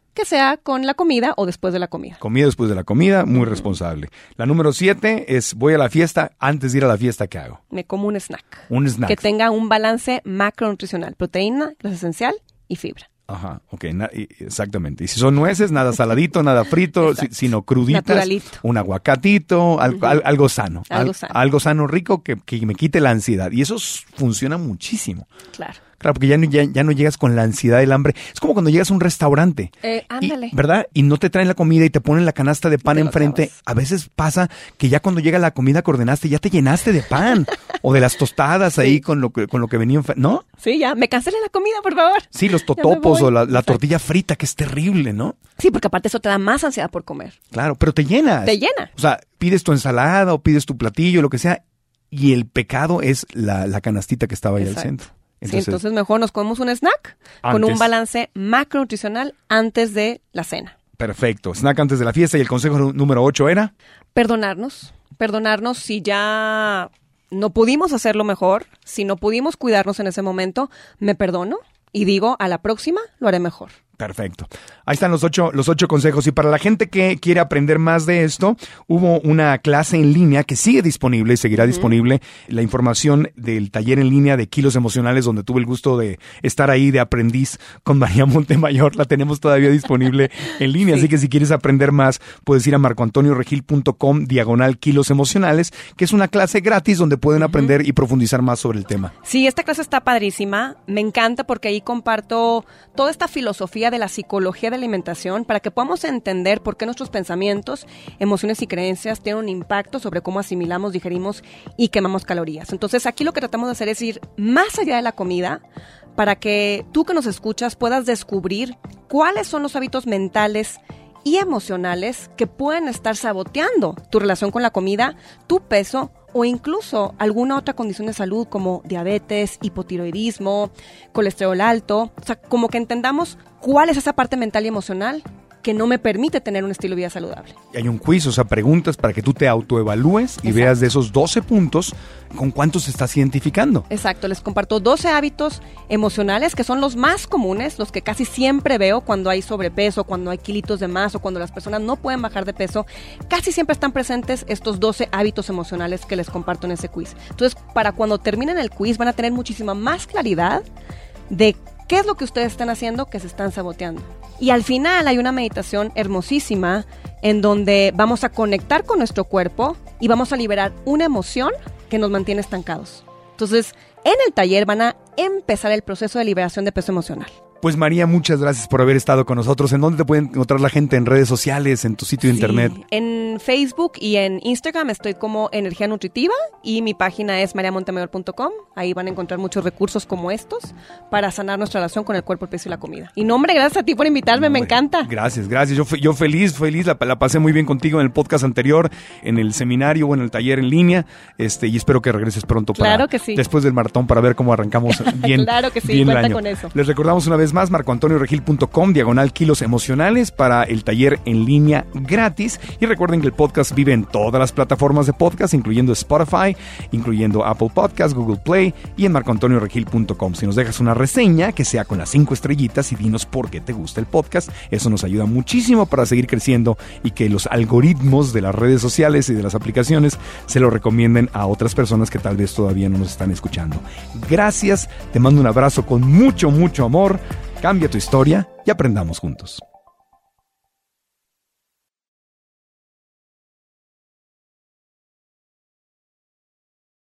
que sea con la comida o después de la comida. Comida después de la comida, muy responsable. La número siete es voy a la fiesta, antes de ir a la fiesta, ¿qué hago? Me como un snack. Un snack. Que tenga un balance macronutricional, proteína, grasa esencial y fibra. Ajá, ok, na- y- exactamente. Y si son nueces, nada saladito, nada frito, si- sino cruditas. Naturalito. Un aguacatito, al- Ujú. al- algo sano. Algo Al- sano. algo sano, rico, que, que me quite la ansiedad. Y eso s- funciona muchísimo. Claro. Claro, porque ya no, ya, ya no llegas con la ansiedad del hambre. Es como cuando llegas a un restaurante. Eh, ándale. Y, ¿verdad? Y no te traen la comida y te ponen la canasta de pan te lo enfrente. acabas. A veces pasa que ya cuando llega la comida que ordenaste, ya te llenaste de pan. O de las tostadas ahí Sí. con lo que, con lo que venía enfrente. ¿No? Sí, ya. Me cancelé la comida, por favor. Sí, los Ya me totopos voy. o la, la Exacto. tortilla frita, que es terrible, ¿no? Sí, porque aparte eso te da más ansiedad por comer. Claro, pero te llenas. Te llena. O sea, pides tu ensalada o pides tu platillo, lo que sea. Y el pecado es la, la canastita que estaba ahí al Exacto. centro. Sí, entonces mejor nos comemos un snack con Antes. un balance macronutricional antes de la cena. Perfecto. Snack antes de la fiesta. Y el consejo nú- número ocho era... Perdonarnos, perdonarnos si ya no pudimos hacerlo mejor, si no pudimos cuidarnos en ese momento, me perdono y digo, a la próxima lo haré mejor. Perfecto. Ahí están los ocho, los ocho consejos. Y para la gente que quiere aprender más de esto, hubo una clase en línea que sigue disponible y seguirá uh-huh. disponible. La información del taller en línea de Kilos Emocionales, donde tuve el gusto de estar ahí de aprendiz con María Montemayor, la tenemos todavía disponible en línea. Sí. Así que si quieres aprender más, puedes ir a marcoantonioregil.com diagonal Kilos Emocionales, que es una clase gratis donde pueden uh-huh. aprender y profundizar más sobre el tema. Sí, esta clase está padrísima. Me encanta porque ahí comparto toda esta filosofía de la psicología de alimentación para que podamos entender por qué nuestros pensamientos, emociones y creencias tienen un impacto sobre cómo asimilamos, digerimos y quemamos calorías. Entonces aquí lo que tratamos de hacer es ir más allá de la comida para que tú que nos escuchas puedas descubrir cuáles son los hábitos mentales y emocionales que pueden estar saboteando tu relación con la comida, tu peso o incluso alguna otra condición de salud como diabetes, hipotiroidismo, colesterol alto. O sea, como que entendamos cuál es esa parte mental y emocional que no me permite tener un estilo de vida saludable. Hay un quiz, o sea, preguntas para que tú te autoevalúes y Exacto. veas de esos doce puntos con cuántos estás identificando. Exacto, les comparto doce hábitos emocionales que son los más comunes, los que casi siempre veo cuando hay sobrepeso, cuando hay kilitos de más o cuando las personas no pueden bajar de peso. Casi siempre están presentes estos doce hábitos emocionales que les comparto en ese quiz. Entonces, para cuando terminen el quiz van a tener muchísima más claridad de qué es lo que ustedes están haciendo que se están saboteando. Y al final hay una meditación hermosísima en donde vamos a conectar con nuestro cuerpo y vamos a liberar una emoción que nos mantiene estancados. Entonces, en el taller van a empezar el proceso de liberación de peso emocional. Pues María, muchas gracias por haber estado con nosotros. ¿En dónde te pueden encontrar la gente? ¿En redes sociales? ¿En tu sitio de sí, internet? En Facebook y en Instagram estoy como Energía Nutritiva y mi página es maria montemayor punto com. Ahí van a encontrar muchos recursos como estos para sanar nuestra relación con el cuerpo, el peso y la comida. Y no, hombre, gracias a ti por invitarme, no, me encanta. Gracias, gracias. Yo, yo feliz, feliz. La, la pasé muy bien contigo en el podcast anterior, en el seminario o en el taller en línea. Este, y espero que regreses pronto para, claro que sí. después del maratón para ver cómo arrancamos bien. Claro que sí, bien cuenta el año. con eso. Les recordamos una vez más, marcoantonioregil punto com, diagonal Kilos Emocionales para el taller en línea gratis. Y recuerden que el podcast vive en todas las plataformas de podcast, incluyendo Spotify, incluyendo Apple Podcasts, Google Play y en marcoantonioregil punto com. Si nos dejas una reseña, que sea con las cinco estrellitas y dinos por qué te gusta el podcast, eso nos ayuda muchísimo para seguir creciendo y que los algoritmos de las redes sociales y de las aplicaciones se lo recomienden a otras personas que tal vez todavía no nos están escuchando. Gracias, te mando un abrazo con mucho, mucho amor. Cambia tu historia y aprendamos juntos.